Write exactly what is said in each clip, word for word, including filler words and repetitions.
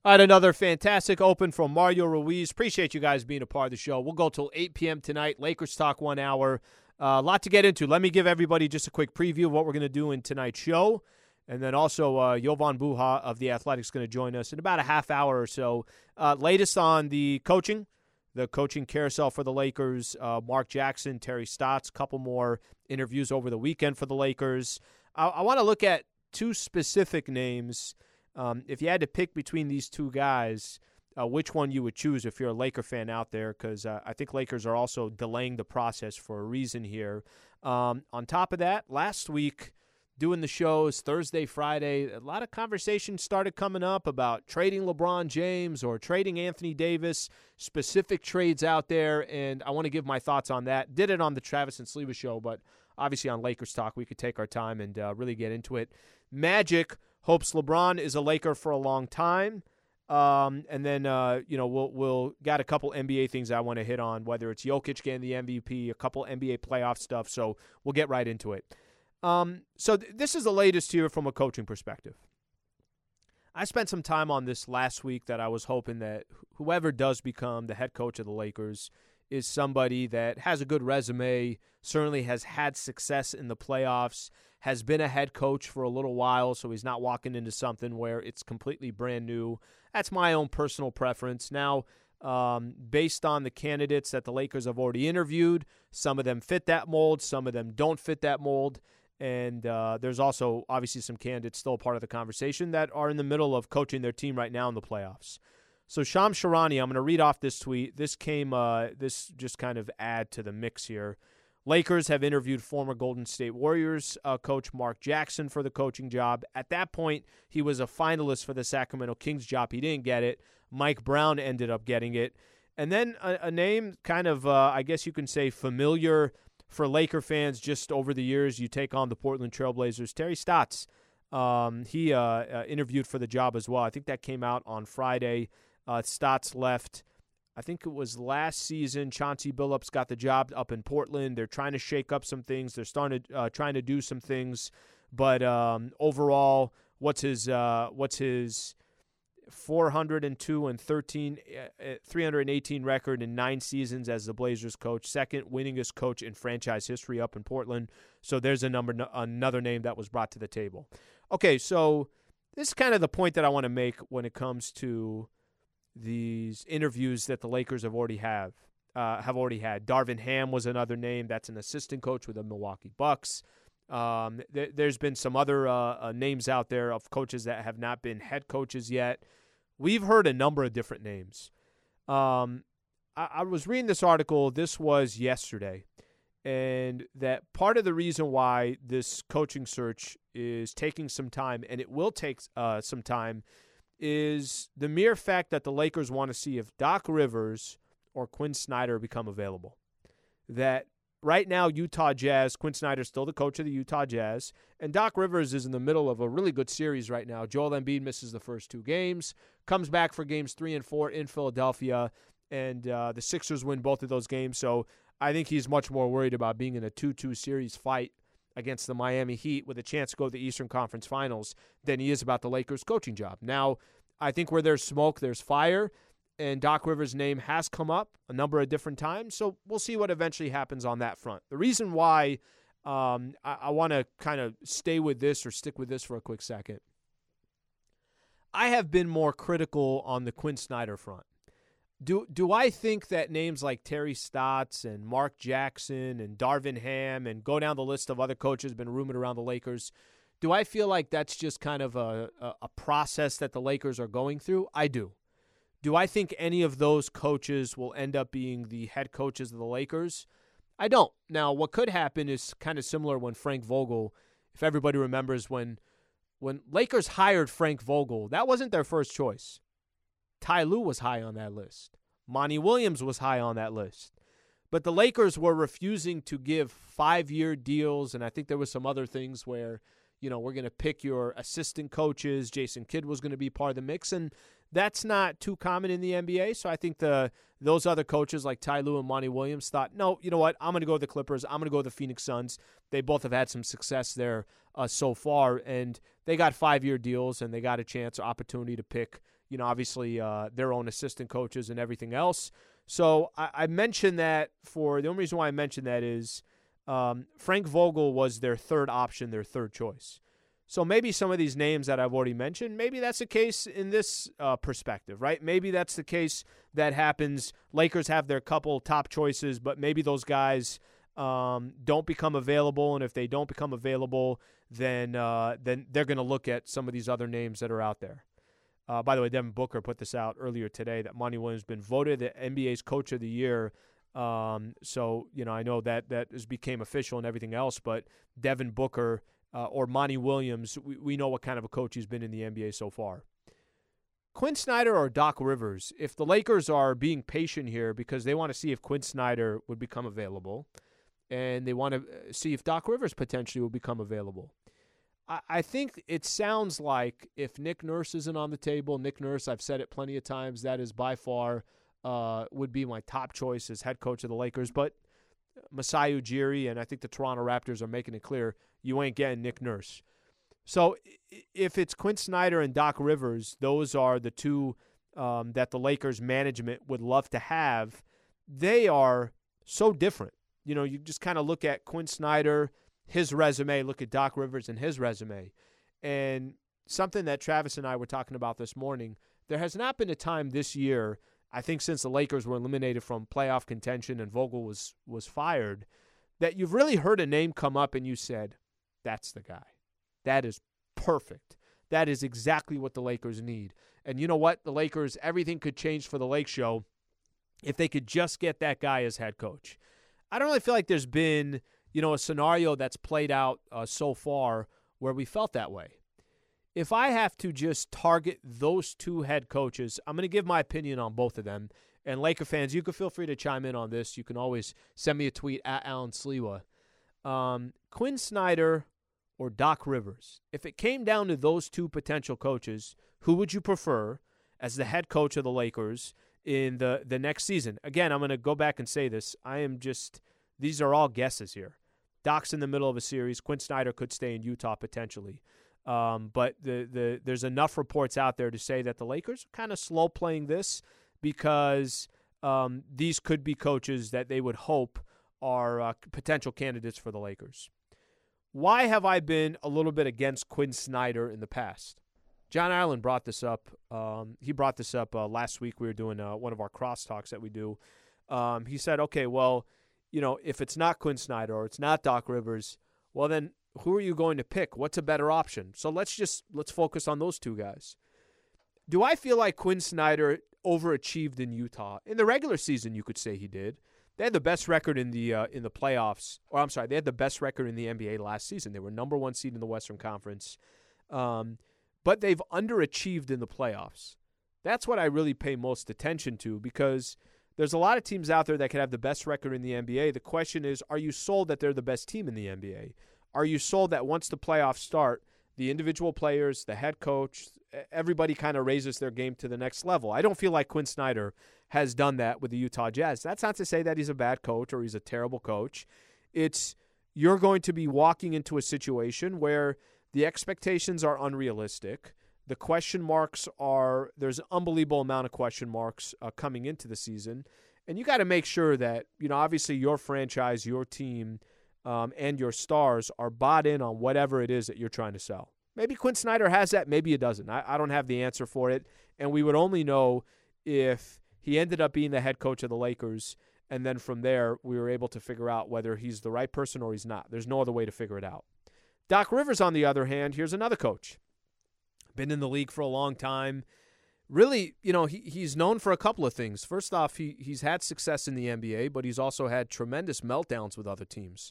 All right, another fantastic open from Mario Ruiz. Appreciate you guys being a part of the show. We'll go till eight p.m. tonight. Lakers talk one hour. Uh, a lot to get into. Let me give everybody just a quick preview of what we're going to do in tonight's show. And then also uh, Jovan Buha of The Athletic is going to join us in about a half hour or so. Uh, latest on the coaching, the coaching carousel for the Lakers. Uh, Mark Jackson, Terry Stotts, a couple more interviews over the weekend for the Lakers. I, I want to look at two specific names. Um, if you had to pick between these two guys, uh, which one you would choose if you're a Laker fan out there, because uh, I think Lakers are also delaying the process for a reason here. Um, on top of that, last week, doing the shows Thursday, Friday, a lot of conversations started coming up about trading LeBron James or trading Anthony Davis, specific trades out there, and I want to give my thoughts on that. Did it on the Travis and Sleva show, but obviously on Lakers Talk, we could take our time and uh, really get into it. Magic hopes LeBron is a Laker for a long time. Um, and then, uh, you know, we'll, we'll got a couple N B A things I want to hit on, whether it's Jokic getting the M V P, a couple N B A playoff stuff. So we'll get right into it. Um, so th- this is the latest here from a coaching perspective. I spent some time on this last week that I was hoping that whoever does become the head coach of the Lakers is somebody that has a good resume, certainly has had success in the playoffs, has been a head coach for a little while, so he's not walking into something where it's completely brand new. That's my own personal preference. Now, um, based on the candidates that the Lakers have already interviewed, some of them fit that mold, some of them don't fit that mold, and uh, there's also obviously some candidates still a part of the conversation that are in the middle of coaching their team right now in the playoffs. So Shams Charania, I'm going to read off this tweet. This came, uh, this just kind of add to the mix here. Lakers have interviewed former Golden State Warriors uh, coach Mark Jackson for the coaching job. At that point, he was a finalist for the Sacramento Kings job. He didn't get it. Mike Brown ended up getting it. And then a, a name kind of, uh, I guess you can say, familiar for Laker fans just over the years. You take on the Portland Trailblazers, Terry Stotts. Um, he uh, uh, interviewed for the job as well. I think that came out on Friday. Uh, Stotts left. I think it was last season. Chauncey Billups got the job up in Portland. They're trying to shake up some things. They're starting to uh, trying to do some things, but um, overall, what's his uh, what's his four hundred two and thirteen, uh, three hundred eighteen record in nine seasons as the Blazers coach, second winningest coach in franchise history up in Portland. So there's a number, another name that was brought to the table. Okay, so this is kind of the point that I want to make when it comes to these interviews that the Lakers have already have uh, have already had. Darvin Ham was another name. That's an assistant coach with the Milwaukee Bucks. Um, th- there's been some other uh, uh, names out there of coaches that have not been head coaches yet. We've heard a number of different names. Um, I-, I was reading this article. This was yesterday. And that part of the reason why this coaching search is taking some time, and it will take uh, some time, is the mere fact that the Lakers want to see if Doc Rivers or Quinn Snyder become available. That right now, Utah Jazz, Quinn Snyder's still the coach of the Utah Jazz, and Doc Rivers is in the middle of a really good series right now. Joel Embiid misses the first two games, comes back for games three and four in Philadelphia, and uh, the Sixers win both of those games. So I think he's much more worried about being in a two two series fight against the Miami Heat with a chance to go to the Eastern Conference Finals than he is about the Lakers coaching job. Now, I think where there's smoke, there's fire, and Doc Rivers' name has come up a number of different times, so we'll see what eventually happens on that front. The reason why um, I, I want to kind of stay with this or stick with this for a quick second, I have been more critical on the Quinn Snyder front. Do do I think that names like Terry Stotts and Mark Jackson and Darvin Ham and go down the list of other coaches been rumored around the Lakers, do I feel like that's just kind of a, a, a process that the Lakers are going through? I do. Do I think any of those coaches will end up being the head coaches of the Lakers? I don't. Now, what could happen is kind of similar when Frank Vogel, if everybody remembers when when Lakers hired Frank Vogel, that wasn't their first choice. Ty Lue was high on that list. Monty Williams was high on that list. But the Lakers were refusing to give five-year deals, and I think there was some other things where, you know, we're going to pick your assistant coaches. Jason Kidd was going to be part of the mix, and that's not too common in the N B A. So I think the those other coaches like Ty Lue and Monty Williams thought, no, you know what, I'm going to go to the Clippers. I'm going to go to the Phoenix Suns. They both have had some success there uh, so far, and they got five-year deals, and they got a chance or opportunity to pick, you know, obviously uh, their own assistant coaches and everything else. So I, I mentioned that for the only reason why I mentioned that is um, Frank Vogel was their third option, their third choice. So maybe some of these names that I've already mentioned, maybe that's the case in this uh, perspective, right? Maybe that's the case that happens. Lakers have their couple top choices, but maybe those guys um, don't become available, and if they don't become available, then uh, then they're going to look at some of these other names that are out there. Uh, by the way, Devin Booker put this out earlier today that Monty Williams has been voted the N B A's Coach of the Year. Um, so, you know, I know that that has became official and everything else, but Devin Booker uh, or Monty Williams, we, we know what kind of a coach he's been in the N B A so far. Quinn Snyder or Doc Rivers? If the Lakers are being patient here because they want to see if Quinn Snyder would become available and they want to see if Doc Rivers potentially will become available, I think it sounds like if Nick Nurse isn't on the table, Nick Nurse, I've said it plenty of times, that is by far uh, would be my top choice as head coach of the Lakers. But Masai Ujiri and I think the Toronto Raptors are making it clear you ain't getting Nick Nurse. So if it's Quinn Snyder and Doc Rivers, those are the two um, that the Lakers management would love to have. They are so different. You know, you just kind of look at Quinn Snyder, his resume, look at Doc Rivers and his resume. And something that Travis and I were talking about this morning, there has not been a time this year, I think since the Lakers were eliminated from playoff contention and Vogel was was fired, that you've really heard a name come up and you said, that's the guy. That is perfect. That is exactly what the Lakers need. And you know what? The Lakers, everything could change for the Lake Show if they could just get that guy as head coach. I don't really feel like there's been you know, a scenario that's played out uh, so far where we felt that way. If I have to just target those two head coaches, I'm going to give my opinion on both of them. And Laker fans, you can feel free to chime in on this. You can always send me a tweet at Alan Sliwa. Um, Quinn Snyder or Doc Rivers. If it came down to those two potential coaches, who would you prefer as the head coach of the Lakers in the, the next season? Again, I'm going to go back and say this. I am just, these are all guesses here. Doc's in the middle of a series. Quinn Snyder could stay in Utah potentially. Um, but the, the there's enough reports out there to say that the Lakers are kind of slow playing this because um, these could be coaches that they would hope are uh, potential candidates for the Lakers. Why have I been a little bit against Quinn Snyder in the past? John Ireland brought this up. Um, he brought this up uh, last week. We were doing uh, one of our crosstalks that we do. Um, he said, okay, well, you know, if it's not Quinn Snyder or it's not Doc Rivers, well, then who are you going to pick? What's a better option? So let's just let's focus on those two guys. Do I feel like Quinn Snyder overachieved in Utah? In the regular season, you could say he did. They had the best record in the uh, in the playoffs. Or I'm sorry, they had the best record in the N B A last season. They were number one seed in the Western Conference. Um, but they've underachieved in the playoffs. That's what I really pay most attention to because there's a lot of teams out there that could have the best record in the N B A. The question is, are you sold that they're the best team in the N B A? Are you sold that once the playoffs start, the individual players, the head coach, everybody kind of raises their game to the next level? I don't feel like Quinn Snyder has done that with the Utah Jazz. That's not to say that he's a bad coach or he's a terrible coach. It's you're going to be walking into a situation where the expectations are unrealistic. The question marks are – there's an unbelievable amount of question marks uh, coming into the season. And you got to make sure that, you know, obviously your franchise, your team – Um, and your stars are bought in on whatever it is that you're trying to sell. Maybe Quinn Snyder has that. Maybe it doesn't. I, I don't have the answer for it. And we would only know if he ended up being the head coach of the Lakers, and then from there we were able to figure out whether he's the right person or he's not. There's no other way to figure it out. Doc Rivers, on the other hand, here's another coach. Been in the league for a long time. Really, you know, he he's known for a couple of things. First off, he he's had success in the N B A, but he's also had tremendous meltdowns with other teams.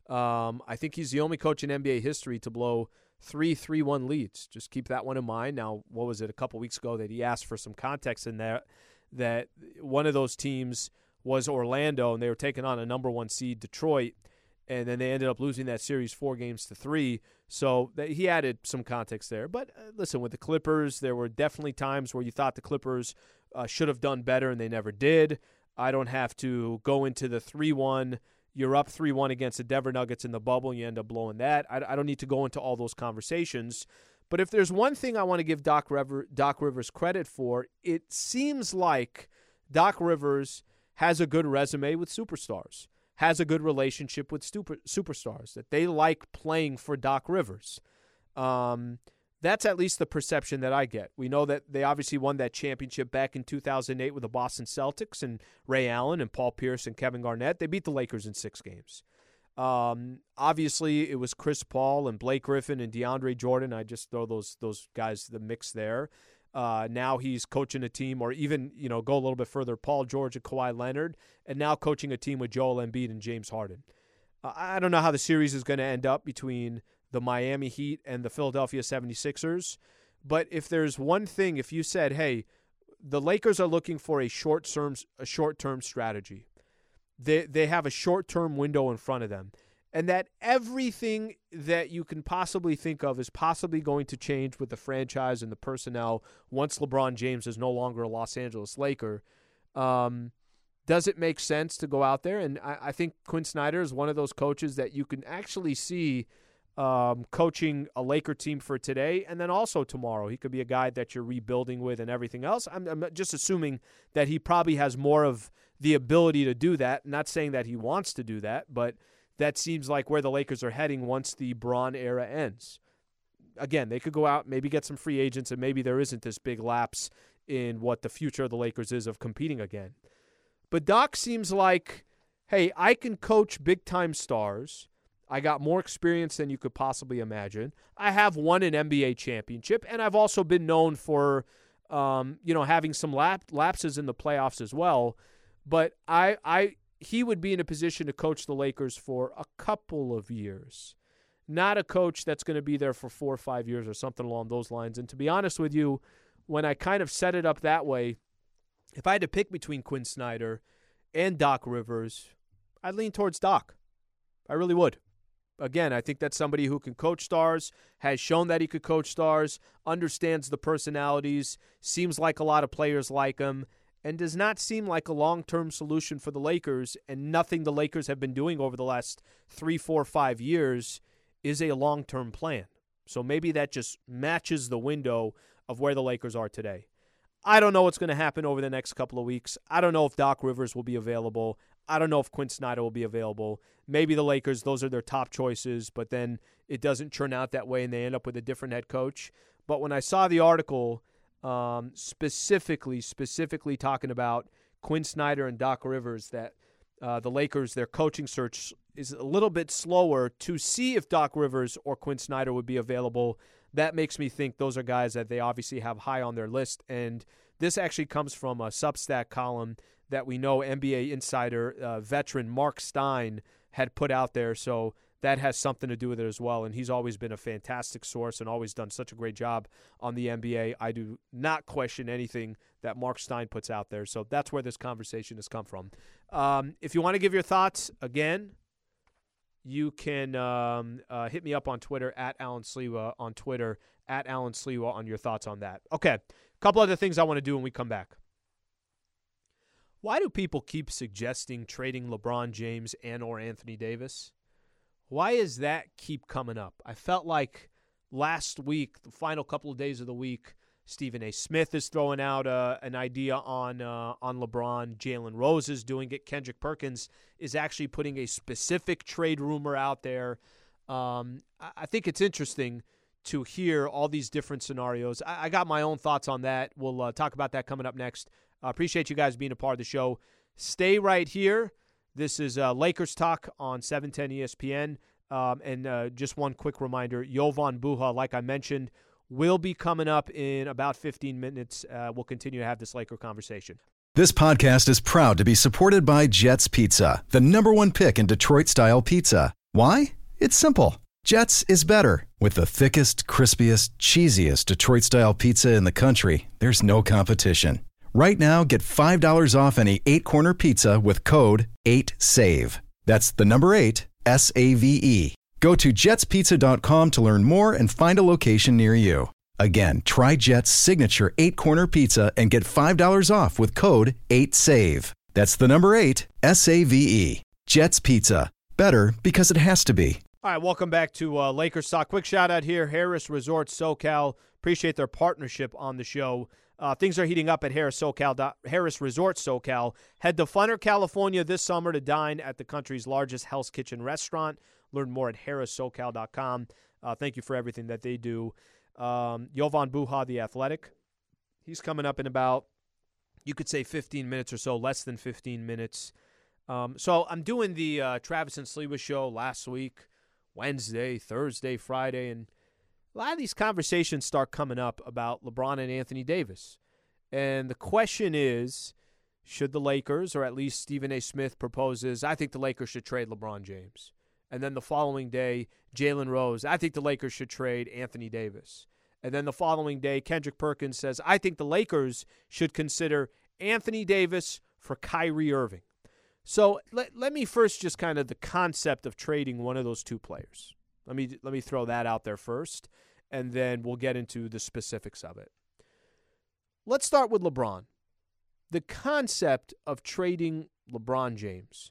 Um, I think he's the only coach in N B A history to blow three three one leads. Just keep that one in mind. Now, what was it, a couple weeks ago that he asked for some context in there, that one of those teams was Orlando, and they were taking on a number one seed, Detroit, and then they ended up losing that series four games to three. So that he added some context there. But uh, listen, with the Clippers, there were definitely times where you thought the Clippers uh, should have done better, and they never did. I don't have to go into the three one. You're up three one against the Denver Nuggets in the bubble, and you end up blowing that. I, I don't need to go into all those conversations. But if there's one thing I want to give Doc, River, Doc Rivers credit for, it seems like Doc Rivers has a good resume with superstars, has a good relationship with super, superstars, that they like playing for Doc Rivers. Um, that's at least the perception that I get. We know that they obviously won that championship back in two thousand eight with the Boston Celtics and Ray Allen and Paul Pierce and Kevin Garnett. They beat the Lakers in six games. Um, obviously, it was Chris Paul and Blake Griffin and DeAndre Jordan. I just throw those those guys the mix there. Uh, now he's coaching a team, or even you know go a little bit further, Paul George and Kawhi Leonard, and now coaching a team with Joel Embiid and James Harden. Uh, I don't know how the series is going to end up between the Miami Heat and the Philadelphia seventy-sixers, but if there's one thing, if you said, hey, the Lakers are looking for a short-term a short-term strategy. They they have a short-term window in front of them, and that everything that you can possibly think of is possibly going to change with the franchise and the personnel once LeBron James is no longer a Los Angeles Laker. Um, does it make sense to go out there? And I, I think Quinn Snyder is one of those coaches that you can actually see um, coaching a Laker team for today and then also tomorrow. He could be a guy that you're rebuilding with and everything else. I'm, I'm just assuming that he probably has more of the ability to do that. Not saying that he wants to do that, but that seems like where the Lakers are heading once the Bron era ends. Again, they could go out, maybe get some free agents, and maybe there isn't this big lapse in what the future of the Lakers is of competing again. But Doc seems like, hey, I can coach big-time stars. I got more experience than you could possibly imagine. I have won an N B A championship, and I've also been known for, um, you know, having some lap, lapses in the playoffs as well. But I, I, he would be in a position to coach the Lakers for a couple of years, not a coach that's going to be there for four or five years or something along those lines. And to be honest with you, when I kind of set it up that way, if I had to pick between Quinn Snyder and Doc Rivers, I'd lean towards Doc. I really would. Again, I think that's somebody who can coach stars, has shown that he could coach stars, understands the personalities, seems like a lot of players like him, and does not seem like a long-term solution for the Lakers, and nothing the Lakers have been doing over the last three, four, five years is a long-term plan. So maybe that just matches the window of where the Lakers are today. I don't know what's going to happen over the next couple of weeks. I don't know if Doc Rivers will be available. I don't know if Quinn Snyder will be available. Maybe the Lakers, those are their top choices, but then it doesn't turn out that way and they end up with a different head coach. But when I saw the article um, specifically, specifically talking about Quinn Snyder and Doc Rivers, that uh, the Lakers, their coaching search is a little bit slower to see if Doc Rivers or Quinn Snyder would be available, that makes me think those are guys that they obviously have high on their list. And this actually comes from a Substack column that we know N B A insider uh, veteran Mark Stein had put out there. So that has something to do with it as well. And he's always been a fantastic source and always done such a great job on the N B A. I do not question anything that Mark Stein puts out there. So that's where this conversation has come from. Um, if you want to give your thoughts, again, you can um, uh, hit me up on Twitter, at Alan Sliwa, on Twitter, at Alan Sliwa, on your thoughts on that. Okay, a couple other things I want to do when we come back. Why do people keep suggesting trading LeBron James and or Anthony Davis? Why is that keep coming up? I felt like last week, the final couple of days of the week, Stephen A. Smith is throwing out uh, an idea on uh, on LeBron. Jalen Rose is doing it. Kendrick Perkins is actually putting a specific trade rumor out there. Um, I, I think it's interesting to hear all these different scenarios. I, I got my own thoughts on that. We'll uh, talk about that coming up next. I uh, appreciate you guys being a part of the show. Stay right here. This is uh, Lakers Talk on seven ten E S P N. Um, and uh, just one quick reminder, Jovan Buha, like I mentioned, will be coming up in about fifteen minutes. Uh, we'll continue to have this Laker conversation. This podcast is proud to be supported by Jets Pizza, the number one pick in Detroit-style pizza. Why? It's simple. Jets is better. With the thickest, crispiest, cheesiest Detroit-style pizza in the country, there's no competition. Right now, get five dollars off any eight-corner pizza with code eight save. That's the number eight, S A V E. Go to jets pizza dot com to learn more and find a location near you. Again, try Jet's signature eight-corner pizza and get five dollars off with code eight save. That's the number eight, S A V E. Jet's Pizza. Better because it has to be. All right, welcome back to uh, Lakers Talk. Quick shout out here, Harris Resort SoCal. Appreciate their partnership on the show. Uh, things are heating up at Harris SoCal. Harris Resort SoCal. Head to Funner, California this summer to dine at the country's largest Hell's Kitchen restaurant. Learn more at harris socal dot com. Uh, thank you for everything that they do. Um, Jovan Buha, the Athletic. He's coming up in about, you could say fifteen minutes or so, less than fifteen minutes. Um, so I'm doing the uh, Travis and Sliwa show last week. Wednesday, Thursday, Friday, and a lot of these conversations start coming up about LeBron and Anthony Davis. And the question is, should the Lakers, or at least Stephen A. Smith proposes, I think the Lakers should trade LeBron James. And then the following day, Jalen Rose, I think the Lakers should trade Anthony Davis. And then the following day, Kendrick Perkins says, I think the Lakers should consider Anthony Davis for Kyrie Irving. So let, let me first just kind of the concept of trading one of those two players. Let me let me throw that out there first, and then we'll get into the specifics of it. Let's start with LeBron. The concept of trading LeBron James.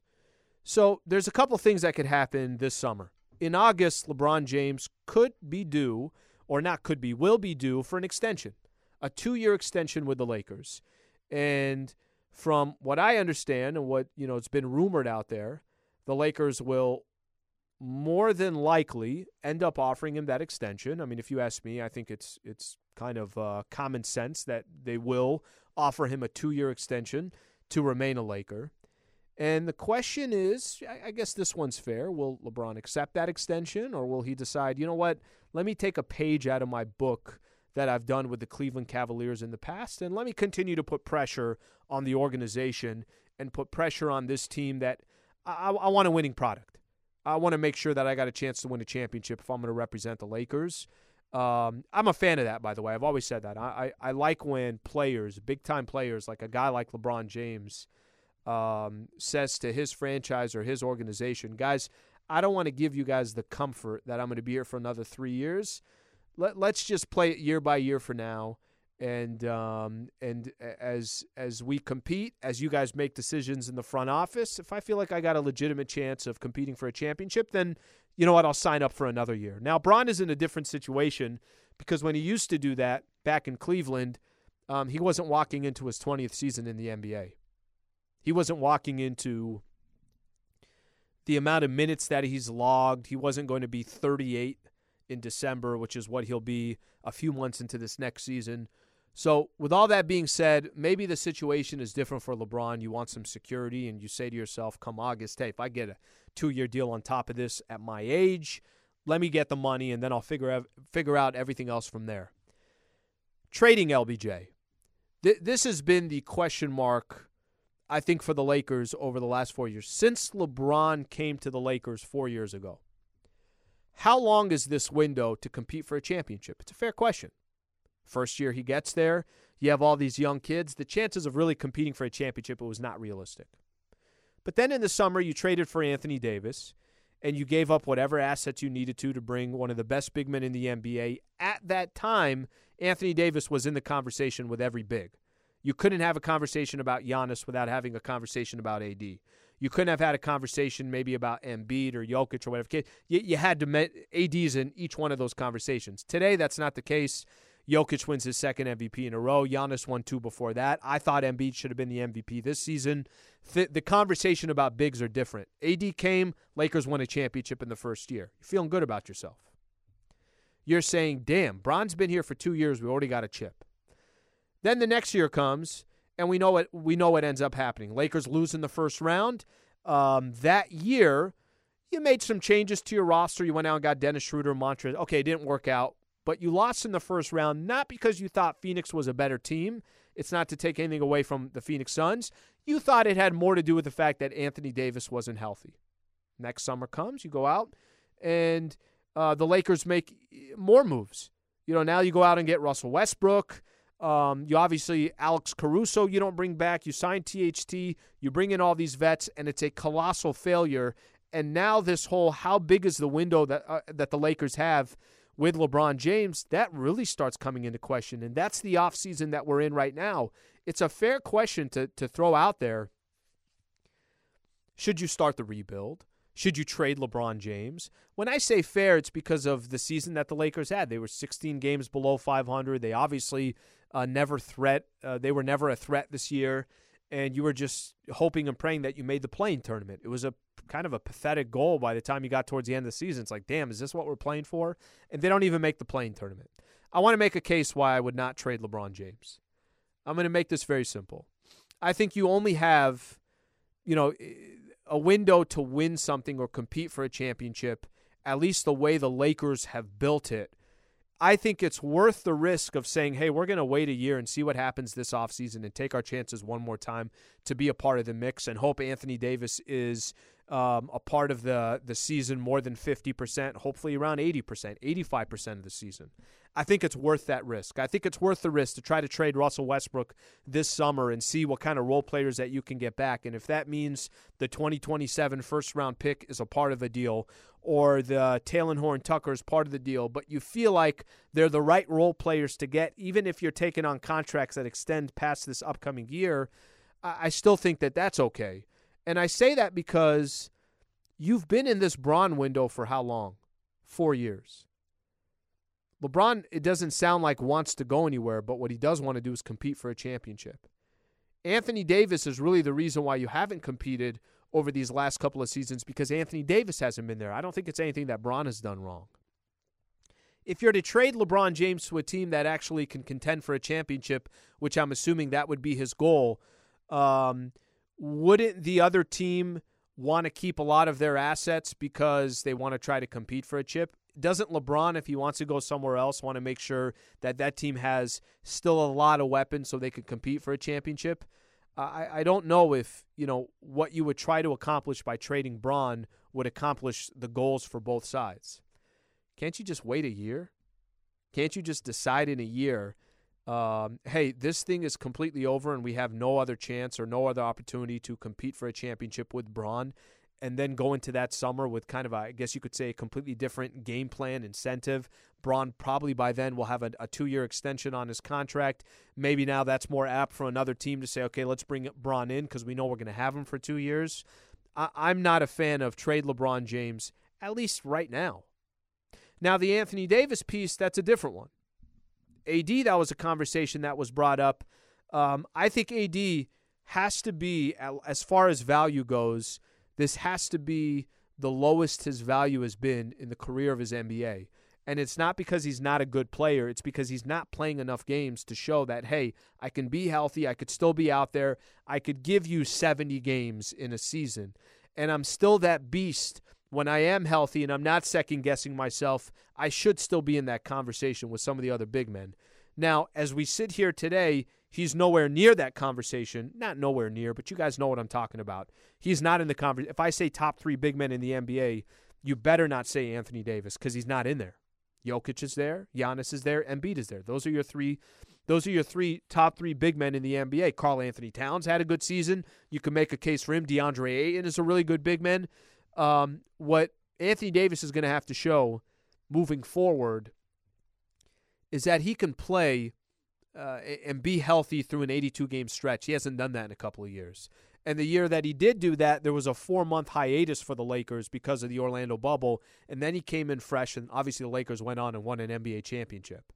So there's a couple things that could happen this summer. In August, LeBron James could be due, or not could be, will be due for an extension, a two-year extension with the Lakers. And from what I understand and what, you know, it's been rumored out there, the Lakers will more than likely end up offering him that extension. I mean, if you ask me, I think it's it's kind of uh, common sense that they will offer him a two-year extension to remain a Laker. And the question is, I guess this one's fair. Will LeBron accept that extension, or will he decide, you know what, let me take a page out of my book that I've done with the Cleveland Cavaliers in the past, and let me continue to put pressure on the organization and put pressure on this team that I, I want a winning product. I want to make sure that I got a chance to win a championship if I'm going to represent the Lakers. Um, I'm a fan of that, by the way. I've always said that. I, I, I like when players, big-time players, like a guy like LeBron James, um, says to his franchise or his organization, guys, I don't want to give you guys the comfort that I'm going to be here for another three years. Let, let's just play it year by year for now. And um, and as as we compete, as you guys make decisions in the front office, if I feel like I got a legitimate chance of competing for a championship, then you know what, I'll sign up for another year. Now, Bron is in a different situation because when he used to do that back in Cleveland, um, he wasn't walking into his twentieth season in the N B A. He wasn't walking into the amount of minutes that he's logged. He wasn't going to be thirty-eight in December, which is what he'll be a few months into this next season. So with all that being said, maybe the situation is different for LeBron. You want some security, and you say to yourself, come August, hey, if I get a two-year deal on top of this at my age, let me get the money, and then I'll figure out, figure out everything else from there. Trading L B J. Th- this has been the question mark, I think, for the Lakers over the last four years. Since LeBron came to the Lakers four years ago, how long is this window to compete for a championship? It's a fair question. First year he gets there, you have all these young kids. The chances of really competing for a championship, it was not realistic. But then in the summer, you traded for Anthony Davis, and you gave up whatever assets you needed to to bring one of the best big men in the N B A. At that time, Anthony Davis was in the conversation with every big. You couldn't have a conversation about Giannis without having a conversation about A D. You couldn't have had a conversation maybe about Embiid or Jokic or whatever. You, you had to met A Ds in each one of those conversations. Today, that's not the case. Jokic wins his second M V P in a row. Giannis won two before that. I thought Embiid should have been the M V P this season. The, the conversation about bigs are different. A D came, Lakers won a championship in the first year. You're feeling good about yourself. You're saying, damn, Bron's been here for two years. We already got a chip. Then the next year comes, and we know what we know what ends up happening. Lakers lose in the first round. Um, that year, you made some changes to your roster. You went out and got Dennis Schroeder, Montrezl. Okay, it didn't work out. But you lost in the first round, not because you thought Phoenix was a better team. It's not to take anything away from the Phoenix Suns. You thought it had more to do with the fact that Anthony Davis wasn't healthy. Next summer comes, you go out, and uh, the Lakers make more moves. You know, now you go out and get Russell Westbrook. Um, you obviously, Alex Caruso, you don't bring back. You sign T H T. You bring in all these vets, and it's a colossal failure. And now this whole how big is the window that uh, that the Lakers have with LeBron James, that really starts coming into question. And that's the offseason that we're in right now. It's a fair question to, to throw out there. Should you start the rebuild? Should you trade LeBron James? When I say fair, it's because of the season that the Lakers had. They were sixteen games below five hundred. They obviously uh, never threat. Uh, they were never a threat this year, and you were just hoping and praying that you made the play-in tournament. It was a kind of a pathetic goal by the time you got towards the end of the season. It's like, damn, is this what we're playing for? And they don't even make the play-in tournament. I want to make a case why I would not trade LeBron James. I'm going to make this very simple. I think you only have, you know, a window to win something or compete for a championship, at least the way the Lakers have built it. I think it's worth the risk of saying, hey, we're going to wait a year and see what happens this offseason and take our chances one more time to be a part of the mix and hope Anthony Davis is um, a part of the, the season more than fifty percent, hopefully around eighty percent, eighty-five percent of the season. I think it's worth that risk. I think it's worth the risk to try to trade Russell Westbrook this summer and see what kind of role players that you can get back. And if that means the twenty twenty-seven first-round pick is a part of the deal or the Talen Horton-Tucker is part of the deal, but you feel like they're the right role players to get, even if you're taking on contracts that extend past this upcoming year, I still think that that's okay. And I say that because you've been in this Bron window for how long? Four years. LeBron, it doesn't sound like wants to go anywhere, but what he does want to do is compete for a championship. Anthony Davis is really the reason why you haven't competed over these last couple of seasons because Anthony Davis hasn't been there. I don't think it's anything that Bron has done wrong. If you're to trade LeBron James to a team that actually can contend for a championship, which I'm assuming that would be his goal, um, wouldn't the other team want to keep a lot of their assets because they want to try to compete for a chip? Doesn't LeBron, if he wants to go somewhere else, want to make sure that that team has still a lot of weapons so they can compete for a championship? I, I don't know if, you know, what you would try to accomplish by trading Bron would accomplish the goals for both sides. Can't you just wait a year? Can't you just decide in a year, um, hey, this thing is completely over and we have no other chance or no other opportunity to compete for a championship with Bron, and then go into that summer with kind of, a, I guess you could say, a completely different game plan, incentive. Bron probably by then will have a, a two-year extension on his contract. Maybe now that's more apt for another team to say, okay, let's bring Bron in because we know we're going to have him for two years. I, I'm not a fan of trade LeBron James, at least right now. Now, the Anthony Davis piece, that's a different one. A D, that was a conversation that was brought up. Um, I think A D has to be, as far as value goes, this has to be the lowest his value has been in the career of his N B A. And it's not because he's not a good player. It's because he's not playing enough games to show that, hey, I can be healthy. I could still be out there. I could give you seventy games in a season. And I'm still that beast when I am healthy and I'm not second-guessing myself. I should still be in that conversation with some of the other big men. Now, as we sit here today, he's nowhere near that conversation. Not nowhere near, but you guys know what I'm talking about. He's not in the conversation. If I say top three big men in the N B A, you better not say Anthony Davis because he's not in there. Jokic is there. Giannis is there. Embiid is there. Those are your three Those are your three top three big men in the N B A. Karl Anthony Towns had a good season. You can make a case for him. DeAndre Ayton is a really good big man. Um, what Anthony Davis is going to have to show moving forward is that he can play uh, and be healthy through an eighty-two game stretch. He hasn't done that in a couple of years. And the year that he did do that, there was a four-month hiatus for the Lakers because of the Orlando bubble, and then he came in fresh, and obviously the Lakers went on and won an N B A championship.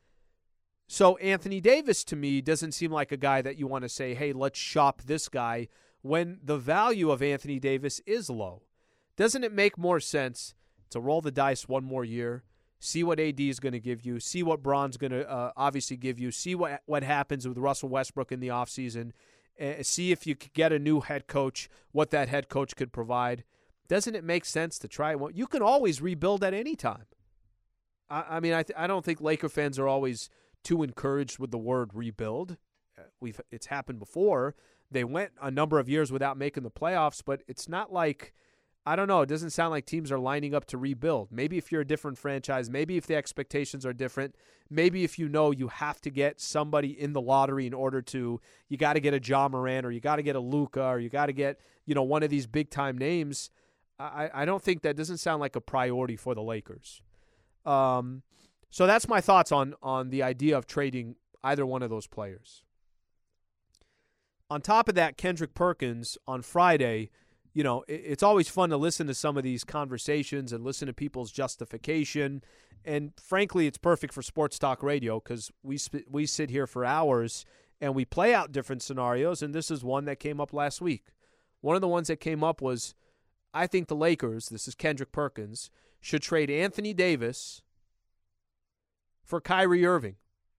So Anthony Davis, to me, doesn't seem like a guy that you want to say, hey, let's shop this guy when the value of Anthony Davis is low. Doesn't it make more sense to roll the dice one more year, see what A D is going to give you, see what Bron's going to uh, obviously give you, see what what happens with Russell Westbrook in the offseason, uh, see if you could get a new head coach, what that head coach could provide? Doesn't it make sense to try? Well, you can always rebuild at any time. I, I mean, I th- I don't think Laker fans are always too encouraged with the word rebuild. We've It's happened before. They went a number of years without making the playoffs, but it's not like, I don't know, it doesn't sound like teams are lining up to rebuild. Maybe if you're a different franchise, maybe if the expectations are different, maybe if you know you have to get somebody in the lottery in order to, you got to get a Ja Morant or you got to get a Luka or you got to get, you know, one of these big-time names. I, I don't think that doesn't sound like a priority for the Lakers. Um, so that's my thoughts on, on the idea of trading either one of those players. On top of that, Kendrick Perkins on Friday, you know, it, it's always fun to listen to some of these conversations and listen to people's justification. And frankly, it's perfect for sports talk radio because we sp- we sit here for hours and we play out different scenarios. And this is one that came up last week. One of the ones that came up was, I think the Lakers, this is Kendrick Perkins, should trade Anthony Davis for Kyrie Irving.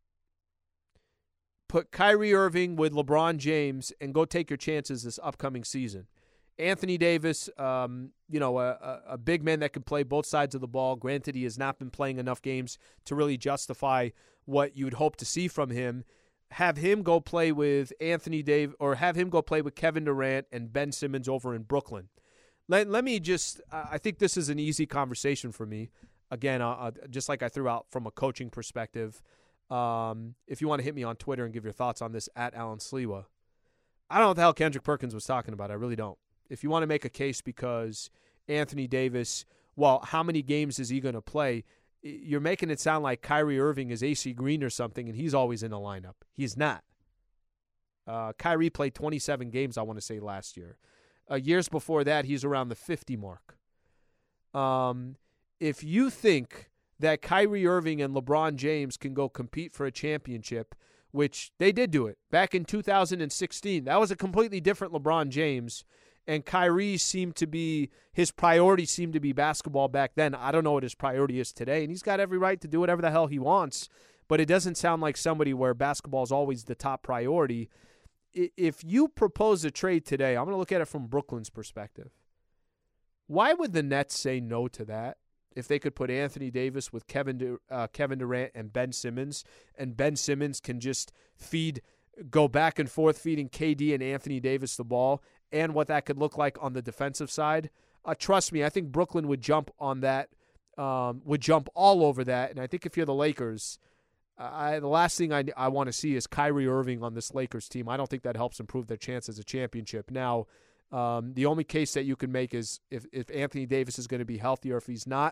Put Kyrie Irving with LeBron James and go take your chances this upcoming season. Anthony Davis, um, you know, a, a, a big man that can play both sides of the ball. Granted, he has not been playing enough games to really justify what you'd hope to see from him. Have him go play with Anthony Davis, or have him go play with Kevin Durant and Ben Simmons over in Brooklyn. Let, let me just, I think this is an easy conversation for me. Again, uh, just like I threw out from a coaching perspective. Um, if you want to hit me on Twitter and give your thoughts on this, at Alan Sliwa. I don't know what the hell Kendrick Perkins was talking about. I really don't. If you want to make a case because Anthony Davis, well, how many games is he going to play? You're making it sound like Kyrie Irving is A C Green or something, and he's always in the lineup. He's not. Uh, Kyrie played twenty-seven games, I want to say, last year. Uh, years before that, he's around the fifty mark. Um, if you think that Kyrie Irving and LeBron James can go compete for a championship, which they did do it back in two thousand sixteen. That was a completely different LeBron James, and Kyrie seemed to be, his priority seemed to be basketball back then. I don't know what his priority is today, and he's got every right to do whatever the hell he wants, but it doesn't sound like somebody where basketball is always the top priority. If you propose a trade today, I'm going to look at it from Brooklyn's perspective. Why would the Nets say no to that? If they could put Anthony Davis with Kevin Dur- uh, Kevin Durant and Ben Simmons, and Ben Simmons can just feed, go back and forth feeding K D and Anthony Davis the ball, and what that could look like on the defensive side, uh, trust me, I think Brooklyn would jump on that, um, would jump all over that. And I think if you're the Lakers, I, the last thing I, I want to see is Kyrie Irving on this Lakers team. I don't think that helps improve their chances of a championship. Now, um, the only case that you can make is if, if Anthony Davis is going to be healthy or if he's not.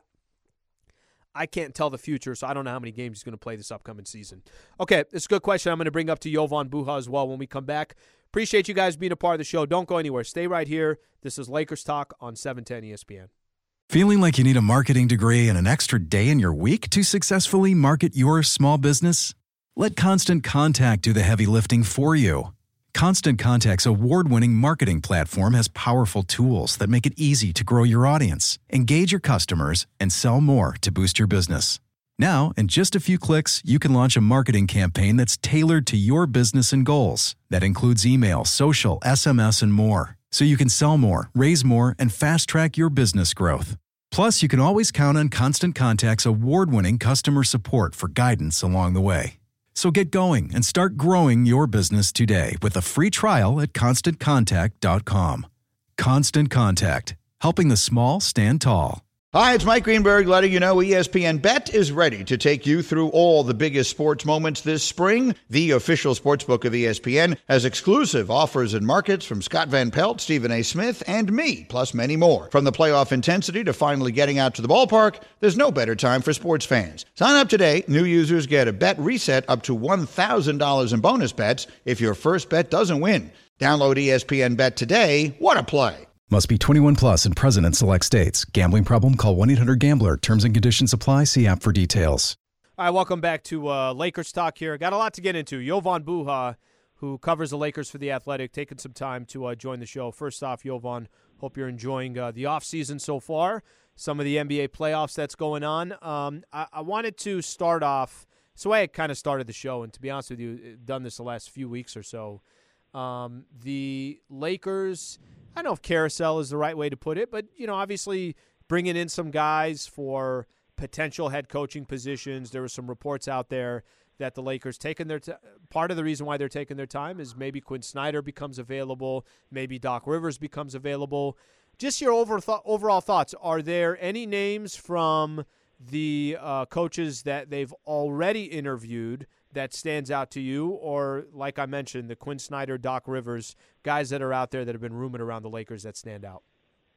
I can't tell the future, so I don't know how many games he's going to play this upcoming season. Okay, it's a good question. I'm going to bring up to Jovan Buha as well when we come back. Appreciate you guys being a part of the show. Don't go anywhere. Stay right here. This is Lakers Talk on seven ten E S P N. Feeling like you need a marketing degree and an extra day in your week to successfully market your small business? Let Constant Contact do the heavy lifting for you. Constant Contact's award-winning marketing platform has powerful tools that make it easy to grow your audience, engage your customers, and sell more to boost your business. Now, in just a few clicks, you can launch a marketing campaign that's tailored to your business and goals. That includes email, social, S M S, and more. So you can sell more, raise more, and fast-track your business growth. Plus, you can always count on Constant Contact's award-winning customer support for guidance along the way. So get going and start growing your business today with a free trial at constant contact dot com. Constant Contact, helping the small stand tall. Hi, it's Mike Greenberg letting you know E S P N Bet is ready to take you through all the biggest sports moments this spring. The official sportsbook of E S P N has exclusive offers and markets from Scott Van Pelt, Stephen A. Smith, and me, plus many more. From the playoff intensity to finally getting out to the ballpark, there's no better time for sports fans. Sign up today. New users get a bet reset up to one thousand dollars in bonus bets if your first bet doesn't win. Download E S P N Bet today. What a play. Must be twenty-one plus and present in select states. Gambling problem? Call one eight hundred gambler. Terms and conditions apply. See app for details. All right, welcome back to uh, Lakers Talk here. Got a lot to get into. Jovan Buha, who covers the Lakers for The Athletic, taking some time to uh, join the show. First off, Jovan, hope you're enjoying uh, the offseason so far, some of the N B A playoffs that's going on. Um, I-, I wanted to start off, it's the way I kind of started the show, and to be honest with you, done this the last few weeks or so. Um, the Lakers, I don't know if carousel is the right way to put it, but, you know, obviously bringing in some guys for potential head coaching positions. There were some reports out there that the Lakers taking their t- part of the reason why they're taking their time is maybe Quinn Snyder becomes available, maybe Doc Rivers becomes available. Just your over th- overall thoughts. Are there any names from the uh, coaches that they've already interviewed that stands out to you, or like I mentioned, the Quinn Snyder, Doc Rivers, guys that are out there that have been rumored around the Lakers that stand out?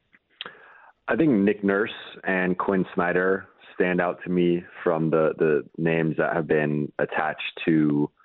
I think Nick Nurse and Quinn Snyder stand out to me from the, the names that have been attached to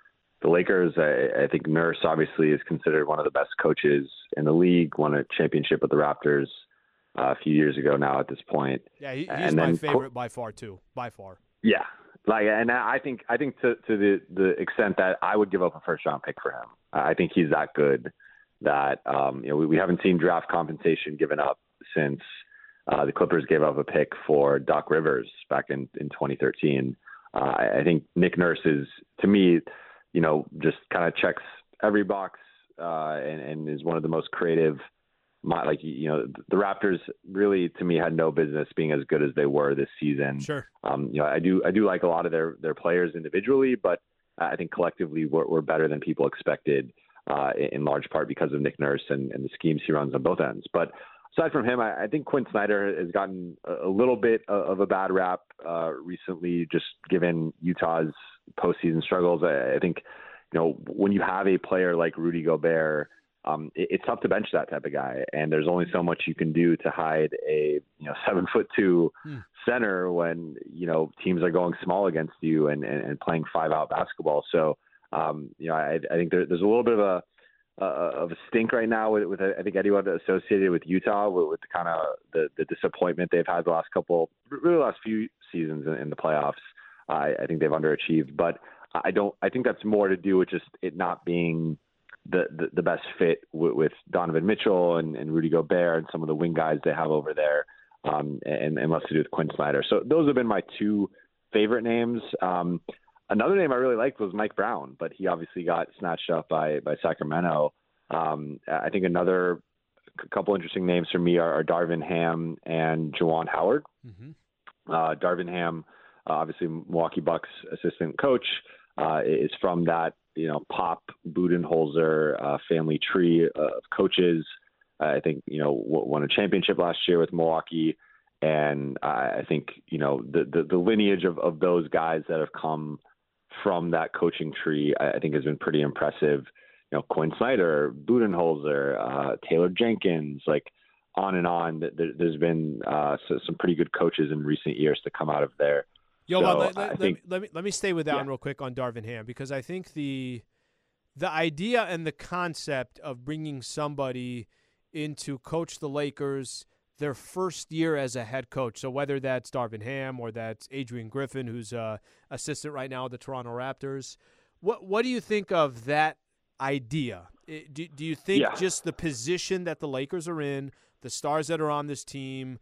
the Lakers, I, I think Nurse obviously is considered one of the best coaches in the league, won a championship with the Raptors uh, a few years ago now at this point. Yeah, he, he's and my then, favorite by far too, by far. Yeah. Like, and I think, I think to, to the, the extent that I would give up a first round pick for him. I think he's that good that, um, you know, we, we haven't seen draft compensation given up since uh, the Clippers gave up a pick for Doc Rivers back in, in twenty thirteen. Uh, I, I think Nick Nurse is, to me, you know, just kind of checks every box uh, and, and is one of the most creative. My, like, you know, the Raptors really, to me, had no business being as good as they were this season. Sure. Um, you know, I do, I do like a lot of their, their players individually, but I think collectively we're, we're better than people expected uh, in large part because of Nick Nurse and, and the schemes he runs on both ends. But aside from him, I, I think Quinn Snyder has gotten a, a little bit of a bad rap uh, recently, just given Utah's postseason struggles. I, I think, you know, when you have a player like Rudy Gobert, um, it, it's tough to bench that type of guy. And there's only so much you can do to hide a, you know, seven foot two hmm. center when, you know, teams are going small against you and, and, and playing five out basketball. So, um, you know, I, I think there, there's a little bit of a, Uh, of a stink right now with, with I think anyone associated with Utah with, with the kind of the, the disappointment they've had the last couple, really the last few seasons in, in the playoffs. Uh, I think they've underachieved, but I don't. I think that's more to do with just it not being the the, the best fit with, with Donovan Mitchell and, and Rudy Gobert and some of the wing guys they have over there, um, and, and less to do with Quinn Snyder. So those have been my two favorite names. Um, Another name I really liked was Mike Brown, but he obviously got snatched up by, by Sacramento. Um, I think another couple interesting names for me are, are Darvin Ham and Juwan Howard. Mm-hmm. Uh, Darvin Ham, uh, obviously Milwaukee Bucks assistant coach, uh, is from that, you know, Pop Budenholzer uh, family tree of coaches. Uh, I think, you know, w- won a championship last year with Milwaukee. And uh, I think, you know, the, the, the lineage of, of those guys that have come from that coaching tree, I, I think has been pretty impressive. You know, Quinn Snyder, Budenholzer, uh, Taylor Jenkins, like on and on. There, there's been uh, so, some pretty good coaches in recent years to come out of there. Yo, so well, let, let, think, let, me, let me let me stay with that yeah. one real quick on Darvin Ham, because I think the the idea and the concept of bringing somebody in to coach the Lakers their first year as a head coach, so whether that's Darvin Ham or that's Adrian Griffin, who's uh, assistant right now at the Toronto Raptors, what what do you think of that idea? Do, do you think yeah. just the position that the Lakers are in, the stars that are on this team,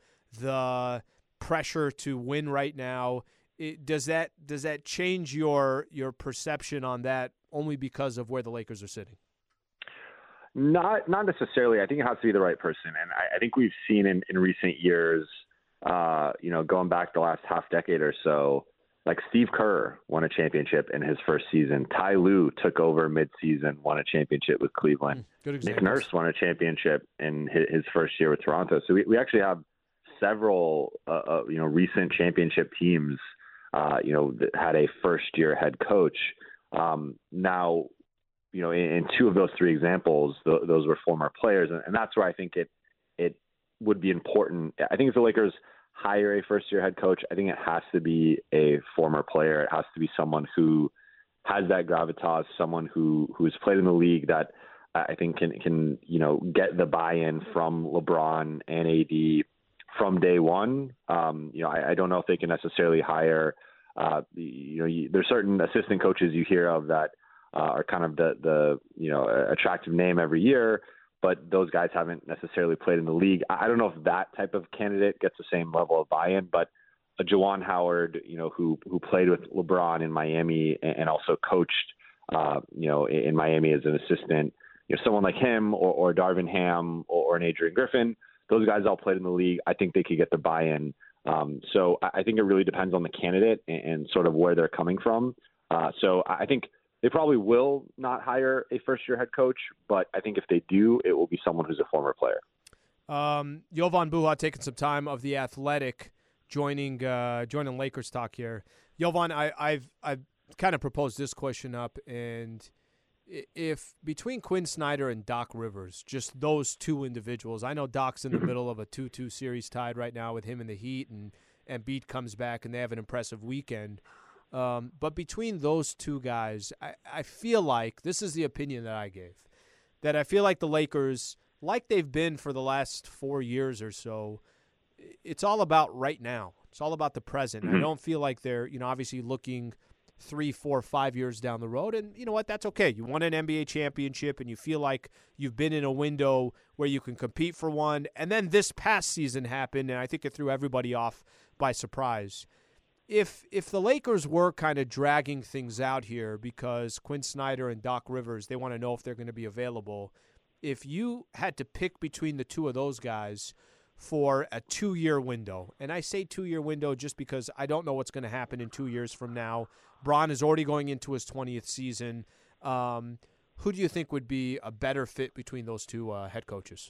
the pressure to win right now, it, does that does that change your your perception on that only because of where the Lakers are sitting? Not not necessarily. I think it has to be the right person. And I, I think we've seen in, in recent years, uh, you know, going back the last half decade or so, like Steve Kerr won a championship in his first season. Ty Lue took over midseason, won a championship with Cleveland. Good Nick Nurse won a championship in his, his first year with Toronto. So we, we actually have several, uh, uh, you know, recent championship teams, uh, you know, that had a first-year head coach. Um, now, you know, in, in two of those three examples, th- those were former players. And, and that's where I think it it would be important. I think if the Lakers hire a first-year head coach, I think it has to be a former player. It has to be someone who has that gravitas, someone who who's played in the league that I think can, can you know, get the buy-in from LeBron and A D from day one. Um, you know, I, I don't know if they can necessarily hire, uh, you know, you, there's certain assistant coaches you hear of that Uh, are kind of the, the, you know, attractive name every year, but those guys haven't necessarily played in the league. I don't know if that type of candidate gets the same level of buy-in, but a Juwan Howard, you know, who, who played with LeBron in Miami and also coached, uh, you know, in Miami as an assistant, you know, someone like him or, or Darvin Ham or, or an Adrian Griffin, those guys all played in the league. I think they could get the buy-in. Um, so I think it really depends on the candidate and, and sort of where they're coming from. Uh, so I think they probably will not hire a first-year head coach, but I think if they do, it will be someone who's a former player. Um, Jovan Buha taking some time of The Athletic, joining uh, joining Lakers talk here. Jovan, I, I've I've kind of proposed this question up, and if between Quinn Snyder and Doc Rivers, just those two individuals, I know Doc's in the middle of a two two series tied right now with him in the Heat, and Embiid comes back and they have an impressive weekend. Um, but between those two guys, I, I feel like, this is the opinion that I gave, that I feel like the Lakers, like they've been for the last four years or so, it's all about right now. It's all about the present. Mm-hmm. I don't feel like they're, you know, obviously looking three, four, five years down the road. And you know what? That's okay. You won an N B A championship and you feel like you've been in a window where you can compete for one. And then this past season happened, and I think it threw everybody off by surprise. If if the Lakers were kind of dragging things out here because Quinn Snyder and Doc Rivers, they want to know if they're going to be available. If you had to pick between the two of those guys for a two-year window, and I say two-year window just because I don't know what's going to happen in two years from now. Bron is already going into his twentieth season. Um, who do you think would be a better fit between those two uh, head coaches?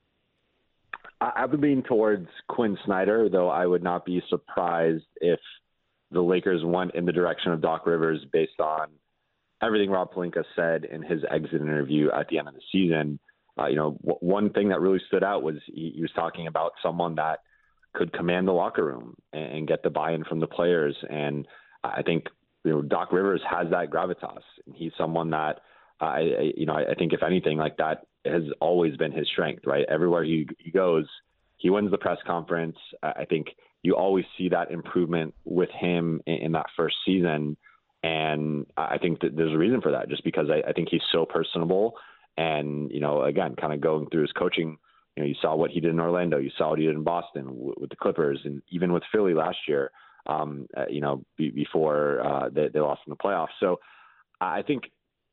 I would lean towards Quinn Snyder, though I would not be surprised if the Lakers went in the direction of Doc Rivers based on everything Rob Pelinka said in his exit interview at the end of the season. Uh, you know, w- one thing that really stood out was he, he was talking about someone that could command the locker room and, and get the buy-in from the players. And I think, you know, Doc Rivers has that gravitas. He's someone that, uh, I, you know, I, I think if anything like that has always been his strength, right? Everywhere he, he goes, he wins the press conference. I think you always see that improvement with him in, in that first season. And I think that there's a reason for that, just because I, I think he's so personable. And, you know, again, kind of going through his coaching, you know, you saw what he did in Orlando, you saw what he did in Boston w- with the Clippers, and even with Philly last year, um, uh, you know, be, before uh, they, they lost in the playoffs. So I think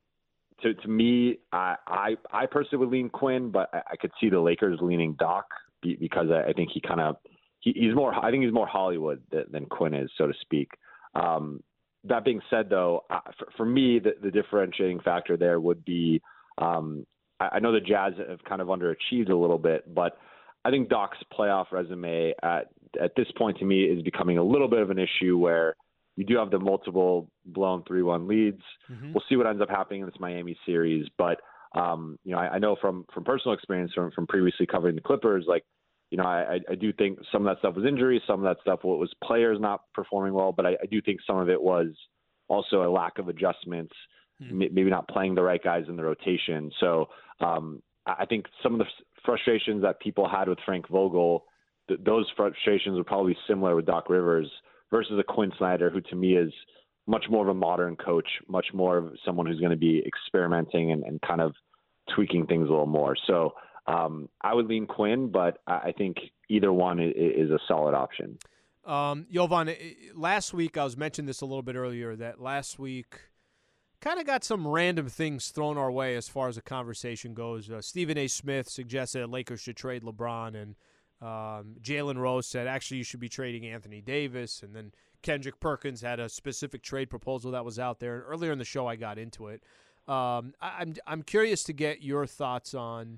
to, to me, I, I, I personally would lean Quinn, but I, I could see the Lakers leaning Doc be, because I, I think he kind of, he, he's more, I think he's more Hollywood than, than Quinn is, so to speak. Um, that being said, though, uh, for, for me, the, the differentiating factor there would be, Um, I, I know the Jazz have kind of underachieved a little bit, but I think Doc's playoff resume at at this point to me is becoming a little bit of an issue where you do have the multiple blown three one leads. Mm-hmm. We'll see what ends up happening in this Miami series. But, um, you know, I, I know from, from personal experience from, from previously covering the Clippers, like, you know, I, I do think some of that stuff was injury, some of that stuff was players not performing well, but I, I do think some of it was also a lack of adjustments, maybe not playing the right guys in the rotation. So um, I think some of the frustrations that people had with Frank Vogel, th- those frustrations were probably similar with Doc Rivers versus a Quinn Snyder, who to me is much more of a modern coach, much more of someone who's going to be experimenting and, and kind of tweaking things a little more. So um, I would lean Quinn, but I think either one is, is a solid option. Um, Jovan, last week, I was mentioning this a little bit earlier, that last week kind of got some random things thrown our way as far as the conversation goes. Uh, Stephen A. Smith suggested Lakers should trade LeBron, and um, Jalen Rose said, actually, you should be trading Anthony Davis. And then Kendrick Perkins had a specific trade proposal that was out there. And earlier in the show, I got into it. Um, I, I'm I'm curious to get your thoughts on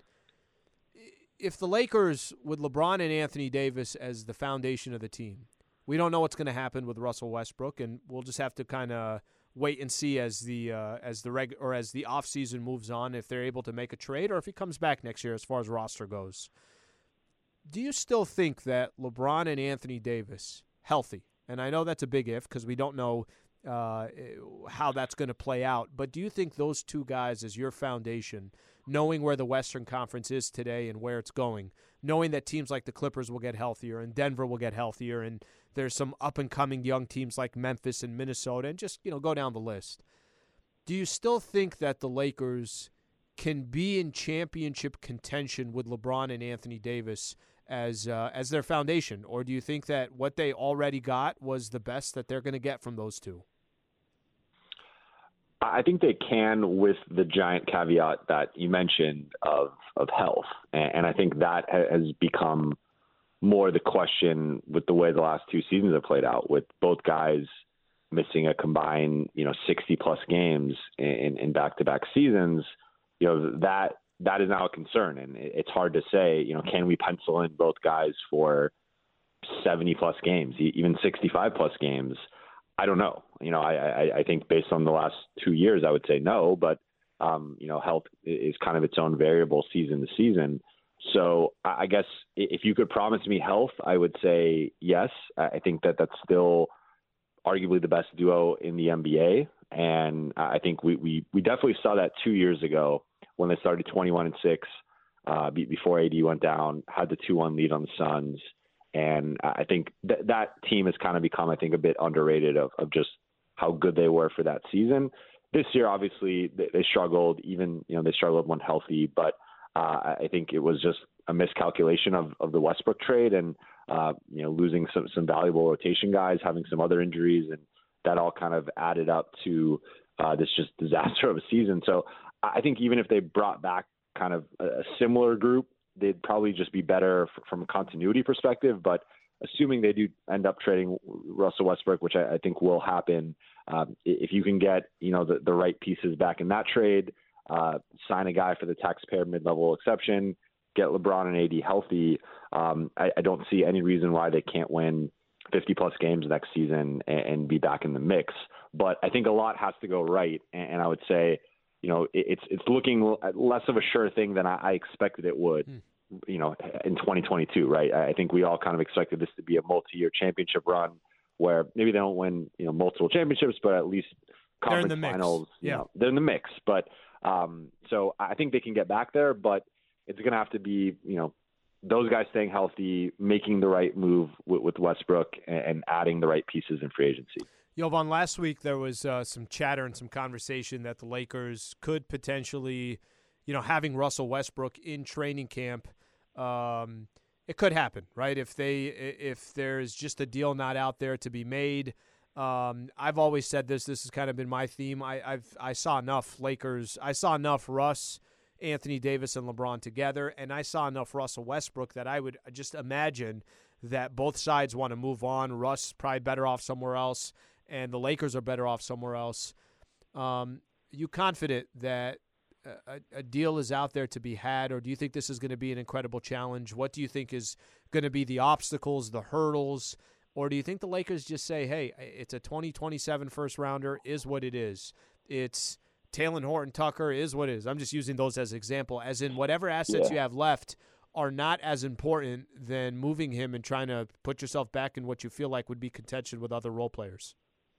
if the Lakers, with LeBron and Anthony Davis as the foundation of the team, we don't know what's going to happen with Russell Westbrook, and we'll just have to kind of wait and see as the uh, as the reg or as the offseason moves on if they're able to make a trade or if he comes back next year as far as roster goes. Do you still think that LeBron and Anthony Davis healthy? And I know that's a big if because we don't know uh, how that's going to play out. But do you think those two guys as your foundation, knowing where the Western Conference is today and where it's going, knowing that teams like the Clippers will get healthier and Denver will get healthier and there's some up-and-coming young teams like Memphis and Minnesota, and just, you know, go down the list. Do you still think that the Lakers can be in championship contention with LeBron and Anthony Davis as uh, as their foundation, or do you think that what they already got was the best that they're going to get from those two? I think they can, with the giant caveat that you mentioned of of health, and I think that has become more the question with the way the last two seasons have played out, with both guys missing a combined, you know, sixty plus games in, in back-to-back seasons. You know, that that is now a concern, and it's hard to say, you know, can we pencil in both guys for seventy plus games, even sixty-five plus games? I don't know. You know, I, I, I think based on the last two years, I would say no, but um, you know, health is kind of its own variable season to season. So I guess if you could promise me health, I would say yes. I think that that's still arguably the best duo in the N B A. And I think we, we, we definitely saw that two years ago when they started twenty-one and six uh, before A D went down, had the two one lead on the Suns. And I think th- that team has kind of become, I think, a bit underrated of, of just how good they were for that season. This year, obviously, they, they struggled. Even, you know, they struggled when healthy. But uh, I think it was just a miscalculation of, of the Westbrook trade and, uh, you know, losing some, some valuable rotation guys, having some other injuries. And that all kind of added up to uh, this just disaster of a season. So I think even if they brought back kind of a similar group, they'd probably just be better f- from a continuity perspective. But assuming they do end up trading Russell Westbrook, which I, I think will happen, um, if you can get, you know, the, the right pieces back in that trade, uh, sign a guy for the taxpayer mid-level exception, get LeBron and A D healthy, um, I, I don't see any reason why they can't win fifty plus games next season and, and be back in the mix. But I think a lot has to go right. And, and I would say, you know, it, it's it's looking less of a sure thing than I, I expected it would, mm. you know, in twenty twenty-two, right? I think we all kind of expected this to be a multi-year championship run where maybe they don't win, you know, multiple championships, but at least conference they're in the finals, mix. Yeah. You know, they're in the mix. But um, so I think they can get back there, but it's going to have to be, you know, those guys staying healthy, making the right move with, with Westbrook, and, and adding the right pieces in free agency. Jovan, last week there was uh, some chatter and some conversation that the Lakers could potentially, you know, having Russell Westbrook in training camp, um, it could happen, right? If they, if there's just a deal not out there to be made. Um, I've always said this. This has kind of been my theme. I, I've I saw enough Lakers. I saw enough Russ, Anthony Davis, and LeBron together, and I saw enough Russell Westbrook that I would just imagine that both sides want to move on. Russ probably better off somewhere else, and the Lakers are better off somewhere else. Um, are you confident that a, a deal is out there to be had, or do you think this is going to be an incredible challenge? What do you think is going to be the obstacles, the hurdles, or do you think the Lakers just say, hey, it's a twenty twenty-seven first rounder, is what it is. It's Talen Horton-Tucker is what it is. I'm just using those as example, as in whatever assets yeah. you have left are not as important than moving him and trying to put yourself back in what you feel like would be contention with other role players.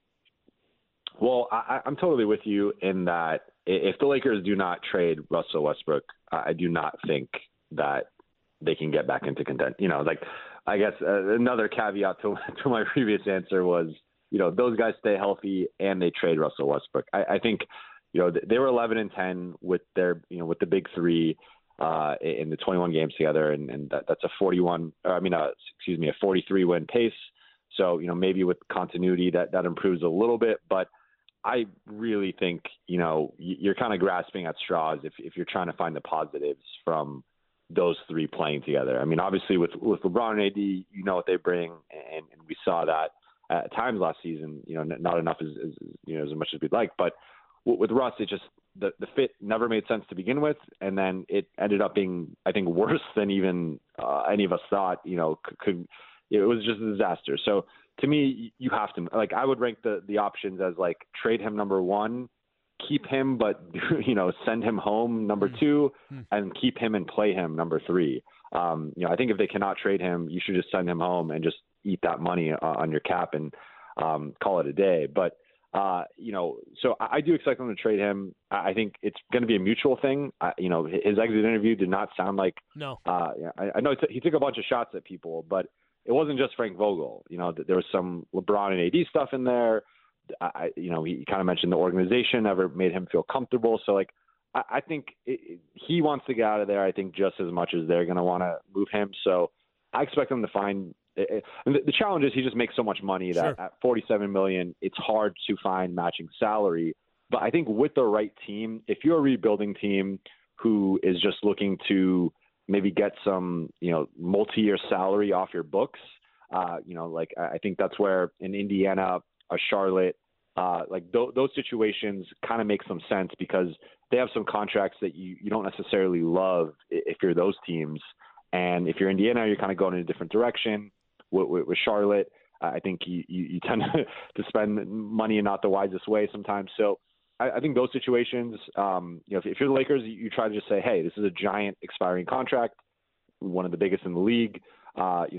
Well, I, I'm totally with you in that if the Lakers do not trade Russell Westbrook, I do not think that they can get back into contention. You know, like I guess uh, another caveat to, to my previous answer was, you know, those guys stay healthy and they trade Russell Westbrook. I, I think, you know, they were eleven and ten with their, you know, with the big three uh, in the twenty-one games together, and, and that, that's a forty-one. Or I mean, uh, excuse me, a forty-three win pace. So, you know, maybe with continuity that that improves a little bit, but I really think, you know, you're kind of grasping at straws if if you're trying to find the positives from those three playing together. I mean, obviously with with LeBron and A D, you know what they bring, and, and we saw that at times last season. You know, not enough as, as you know as much as we'd like, but with Russ, it just the, the fit never made sense to begin with, and then it ended up being, I think, worse than even uh, any of us thought. You know, could, could it was just a disaster. So to me, you have to like I would rank the the options as like trade him number one, keep him but you know send him home number mm. two, mm. and keep him and play him number three. Um, you know, I think if they cannot trade him, you should just send him home and just eat that money uh, on your cap and um, call it a day. But Uh, you know, so I, I do expect them to trade him. I, I think it's going to be a mutual thing. I, you know, his exit interview did not sound like. No. Uh, I, I know he, t- he took a bunch of shots at people, but it wasn't just Frank Vogel. You know, there was some LeBron and A D stuff in there. I, you know, he kind of mentioned the organization never made him feel comfortable. So, like, I, I think it, it, he wants to get out of there. I think just as much as they're going to want to move him. So, I expect them to find. It, and the, the challenge is he just makes so much money that sure. at forty-seven million dollars, it's hard to find matching salary. But I think with the right team, if you're a rebuilding team who is just looking to maybe get some, you know, multi-year salary off your books, uh, you know, like I think that's where in Indiana, a Charlotte, uh, like th- those situations kind of make some sense because they have some contracts that you, you don't necessarily love if you're those teams. And if you're Indiana, you're kind of going in a different direction. With, with, with Charlotte, uh, I think you, you, you tend to, to spend money in not the wisest way sometimes. So I, I think those situations, um, you know, if, if you're the Lakers, you, you try to just say, hey, this is a giant expiring contract, one of the biggest in the league. Uh, you know,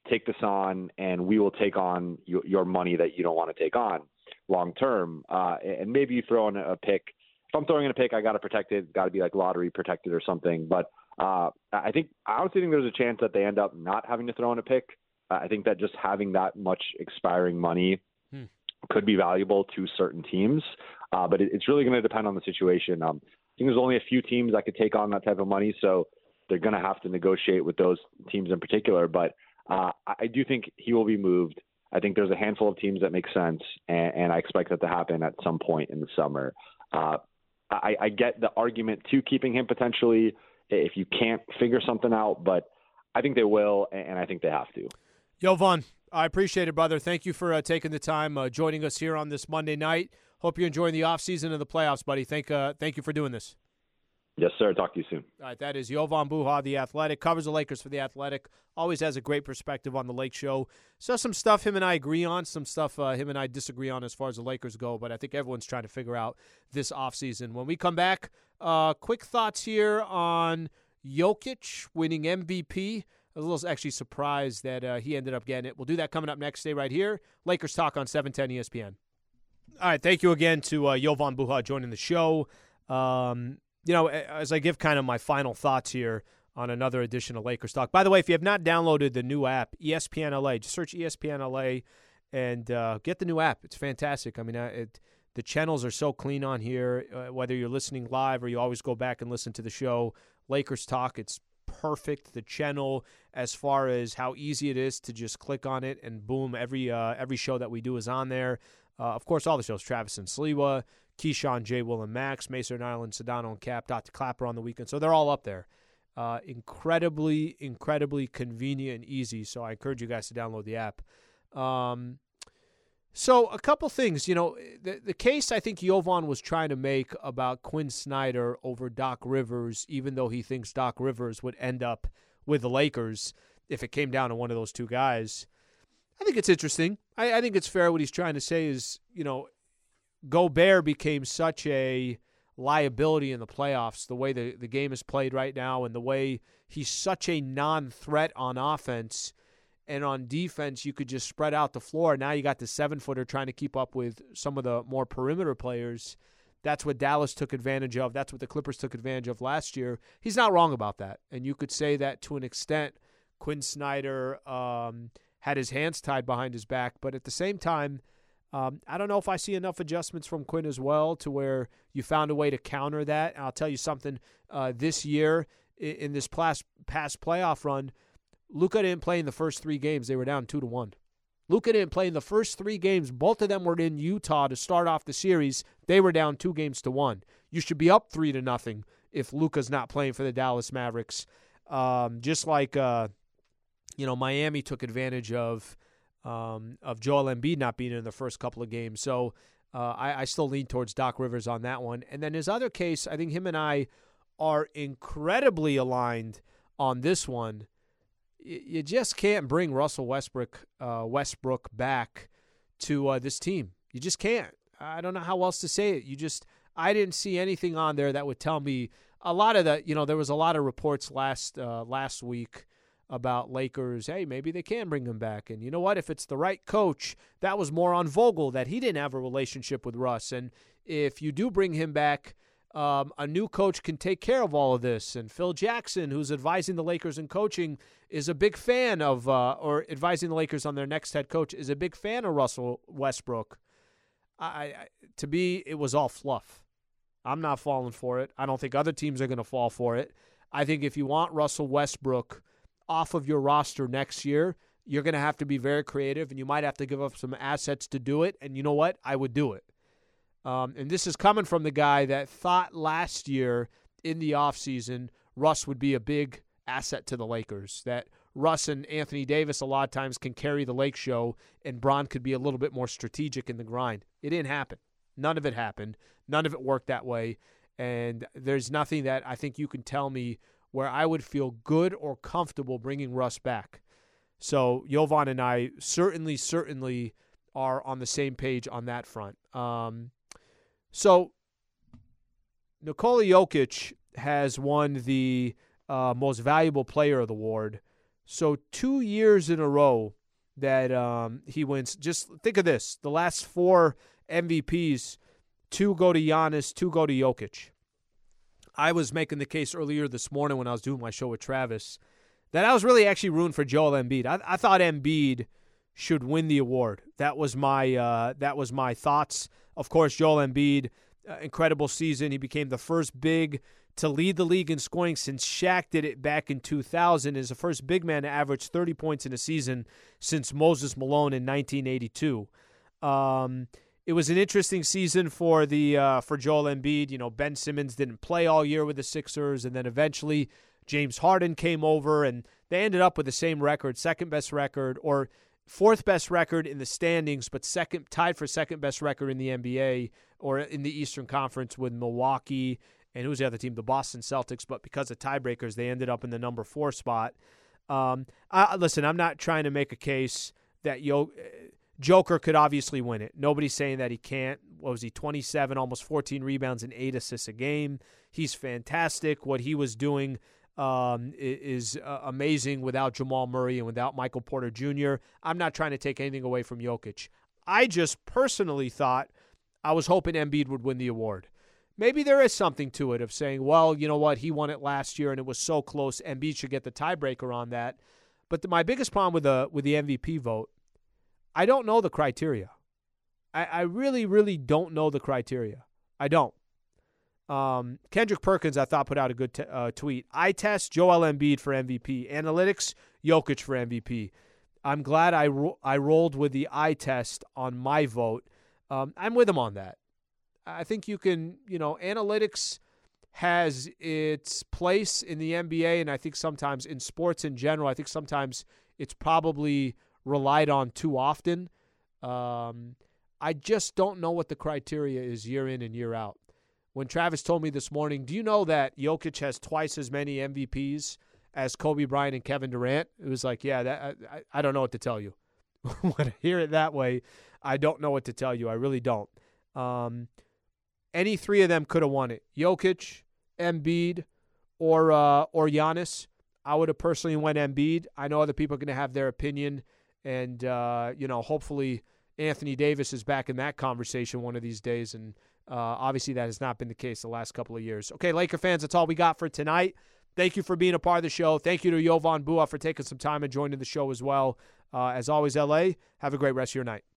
take this on, and we will take on your, your money that you don't want to take on long term. Uh, and maybe you throw in a pick. If I'm throwing in a pick, I got to protect it. It's got to be like lottery protected or something. But uh, I think I honestly think there's a chance that they end up not having to throw in a pick. Uh, I think that just having that much expiring money hmm. could be valuable to certain teams. Uh, but it, it's really going to depend on the situation. Um, I think there's only a few teams that could take on that type of money, so they're going to have to negotiate with those teams in particular. But uh, I do think he will be moved. I think there's a handful of teams that make sense, and, and I expect that to happen at some point in the summer. Uh, I, I get the argument to keeping him potentially if you can't figure something out, but I think they will, and I think they have to. Jovan, I appreciate it, brother. Thank you for uh, taking the time uh, joining us here on this Monday night. Hope you're enjoying the offseason and the playoffs, buddy. Thank, uh, thank you for doing this. Yes, sir. Talk to you soon. All right, that is Jovan Buha, The Athletic. Covers the Lakers for The Athletic. Always has a great perspective on the Lake Show. So some stuff him and I agree on, some stuff uh, him and I disagree on as far as the Lakers go, but I think everyone's trying to figure out this offseason. When we come back, uh, quick thoughts here on Jokic winning M V P. I was a little actually surprised that uh, he ended up getting it. We'll do that coming up next. Stay right here. Lakers Talk on seven ten E S P N. All right, thank you again to uh, Jovan Buha joining the show. Um, you know, as I give kind of my final thoughts here on another edition of Lakers Talk. By the way, if you have not downloaded the new app, E S P N L A, just search E S P N L A and uh, get the new app. It's fantastic. I mean, uh, it, the channels are so clean on here, uh, whether you're listening live or you always go back and listen to the show. Lakers Talk, it's perfect. The channel, as far as how easy it is to just click on it and boom, every uh, every show that we do is on there. Uh, of course, all the shows, Travis and Sliwa, Keyshawn, J. Will, and Max, Mason Ireland, Sedano, and Cap, Doctor Clapper on the weekend. So they're all up there. Uh, incredibly, incredibly convenient and easy. So I encourage you guys to download the app. Um, so a couple things. You know, the, the case I think Jovan was trying to make about Quinn Snyder over Doc Rivers, even though he thinks Doc Rivers would end up with the Lakers if it came down to one of those two guys, I think it's interesting. I, I think it's fair. What he's trying to say is, you know, Gobert became such a liability in the playoffs, the way the, the game is played right now and the way he's such a non-threat on offense, and on defense you could just spread out the floor. Now you got the seven-footer trying to keep up with some of the more perimeter players. That's what Dallas took advantage of. That's what the Clippers took advantage of last year. He's not wrong about that, and you could say that to an extent. Quinn Snyder um, had his hands tied behind his back, but at the same time, Um, I don't know if I see enough adjustments from Quinn as well to where you found a way to counter that. And I'll tell you something, uh, this year in, in this past, past playoff run, Luka didn't play in the first three games. They were down two to one. Luka didn't play in the first three games. Both of them were in Utah to start off the series. They were down two games to one. You should be up three to nothing if Luka's not playing for the Dallas Mavericks. Um, just like, uh, you know, Miami took advantage of Um, of Joel Embiid not being in the first couple of games. So uh, I, I still lean towards Doc Rivers on that one. And then his other case, I think him and I are incredibly aligned on this one. Y- you just can't bring Russell Westbrook uh, Westbrook back to uh, this team. You just can't. I don't know how else to say it. You just, I didn't see anything on there that would tell me a lot of the, you know, there was a lot of reports last uh, last week about Lakers, hey, maybe they can bring him back. And you know what? If it's the right coach, that was more on Vogel, that he didn't have a relationship with Russ. And if you do bring him back, um, a new coach can take care of all of this. And Phil Jackson, who's advising the Lakers in coaching, is a big fan of, uh, or advising the Lakers on their next head coach, is a big fan of Russell Westbrook. I, I to me, it was all fluff. I'm not falling for it. I don't think other teams are going to fall for it. I think if you want Russell Westbrook off of your roster next year, you're going to have to be very creative, and you might have to give up some assets to do it. And you know what? I would do it. Um, and this is coming from the guy that thought last year in the offseason Russ would be a big asset to the Lakers, that Russ and Anthony Davis a lot of times can carry the Lake Show, and Bron could be a little bit more strategic in the grind. It didn't happen. None of it happened. None of it worked that way. And there's nothing that I think you can tell me where I would feel good or comfortable bringing Russ back. So Jovan and I certainly, certainly are on the same page on that front. Um, so Nikola Jokic has won the uh, Most Valuable Player of the award So two years in a row that um, he wins. Just think of this. The last four M V Ps, two go to Giannis, two go to Jokic. I was making the case earlier this morning when I was doing my show with Travis that I was really actually rooting for Joel Embiid. I, I thought Embiid should win the award. That was my uh, that was my thoughts. Of course, Joel Embiid, uh, incredible season. He became the first big to lead the league in scoring since Shaq did it back in two thousand. Is the first big man to average thirty points in a season since Moses Malone in nineteen eighty-two. Um, it was an interesting season for the uh, for Joel Embiid. You know, Ben Simmons didn't play all year with the Sixers, and then eventually James Harden came over, and they ended up with the same record, second best record, or fourth best record in the standings, but second tied for second best record in the N B A or in the Eastern Conference with Milwaukee. And who was the other team? The Boston Celtics. But because of tiebreakers, they ended up in the number four spot. Um, I, listen, I'm not trying to make a case that Yo, Joker could obviously win it. Nobody's saying that he can't. What was he, twenty-seven, almost fourteen rebounds and eight assists a game. He's fantastic. What he was doing um, is uh, amazing without Jamal Murray and without Michael Porter Junior I'm not trying to take anything away from Jokic. I just personally thought I was hoping Embiid would win the award. Maybe there is something to it of saying, well, you know what, he won it last year and it was so close, Embiid should get the tiebreaker on that. But the, my biggest problem with the with the M V P vote, I don't know the criteria. I, I really, really don't know the criteria. I don't. Um, Kendrick Perkins, I thought, put out a good t- uh, tweet. Eye test, Joel Embiid for M V P. Analytics, Jokic for M V P. I'm glad I, ro- I rolled with the eye test on my vote. Um, I'm with him on that. I think you can, you know, analytics has its place in the N B A, and I think sometimes in sports in general, I think sometimes it's probably relied on too often. Um, I just don't know what the criteria is year in and year out. When Travis told me this morning, do you know that Jokic has twice as many M V Ps as Kobe Bryant and Kevin Durant? It was like, yeah, that I, I don't know what to tell you. When I hear it that way, I don't know what to tell you. I really don't. Um, any three of them could have won it. Jokic, Embiid, or uh, or Giannis. I would have personally went Embiid. I know other people are going to have their opinion, and uh, you know, hopefully Anthony Davis is back in that conversation one of these days, and uh, obviously that has not been the case the last couple of years. Okay, Laker fans, that's all we got for tonight. Thank you for being a part of the show. Thank you to Jovan Buha for taking some time and joining the show as well. Uh, as always, L A, have a great rest of your night.